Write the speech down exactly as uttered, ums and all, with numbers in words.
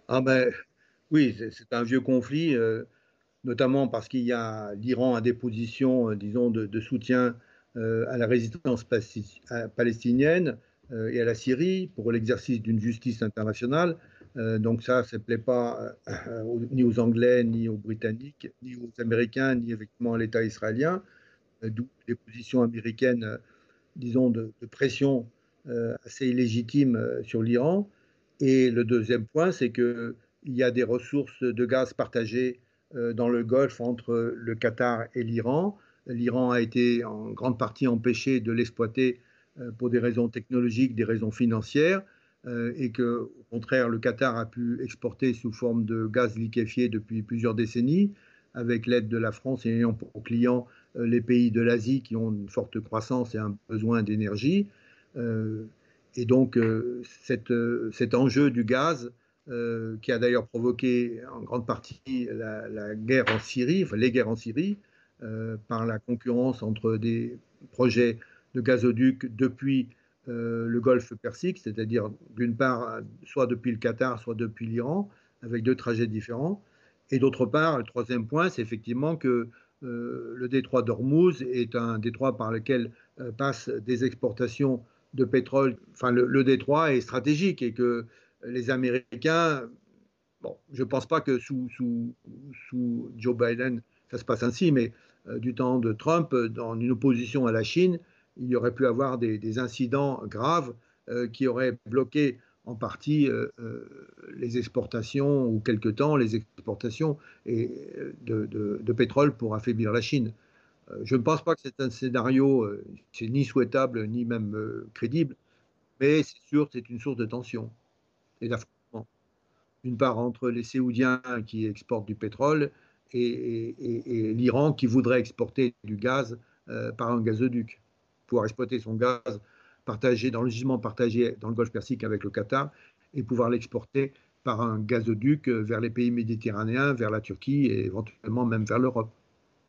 Ah ben, oui, c'est c'est un vieux conflit, euh, notamment parce qu'il y a l'Iran a des positions, euh, disons, de, de soutien euh, à la résistance pasti- à- palestinienne euh, et à la Syrie pour l'exercice d'une justice internationale. Euh, donc ça, ça ne plaît pas euh, aux- ni aux Anglais, ni aux Britanniques, ni aux Américains, ni effectivement à l'État israélien, euh, d'où les positions américaines, euh, disons, de, de pression euh, assez légitime euh, sur l'Iran. Et le deuxième point, c'est qu'il y a des ressources de gaz partagées euh, dans le Golfe entre le Qatar et l'Iran. L'Iran a été en grande partie empêché de l'exploiter euh, pour des raisons technologiques, des raisons financières, euh, et que, au contraire, le Qatar a pu exporter sous forme de gaz liquéfié depuis plusieurs décennies, avec l'aide de la France et ayant pour clients euh, les pays de l'Asie qui ont une forte croissance et un besoin d'énergie. Euh, et donc, euh, cette, euh, cet enjeu du gaz, euh, qui a d'ailleurs provoqué en grande partie la, la guerre en Syrie, enfin les guerres en Syrie, euh, par la concurrence entre des projets de gazoducs depuis euh, le Golfe Persique, c'est-à-dire d'une part, soit depuis le Qatar, soit depuis l'Iran, avec deux trajets différents. Et d'autre part, le troisième point, c'est effectivement que euh, le détroit d'Ormuz est un détroit par lequel euh, passent des exportations de pétrole. Enfin, le, le détroit est stratégique et que les Américains, bon, je ne pense pas que sous, sous, sous, Joe Biden, ça se passe ainsi, mais euh, du temps de Trump, dans une opposition à la Chine, il y aurait pu avoir des, des incidents graves euh, qui auraient bloqué en partie euh, euh, les exportations ou quelque temps les exportations et, de, de, de, pétrole pour affaiblir la Chine. Euh, je ne pense pas que c'est un scénario, euh, c'est ni souhaitable ni même euh, crédible, mais c'est sûr, c'est une source de tension et d'affrontement. D'une part entre les Séoudiens qui exportent du pétrole et, et, et, et l'Iran qui voudrait exporter du gaz euh, par un gazoduc, pouvoir exploiter son gaz partagé dans le gisement partagé dans le Golfe Persique avec le Qatar et pouvoir l'exporter par un gazoduc vers les pays méditerranéens, vers la Turquie et éventuellement même vers l'Europe.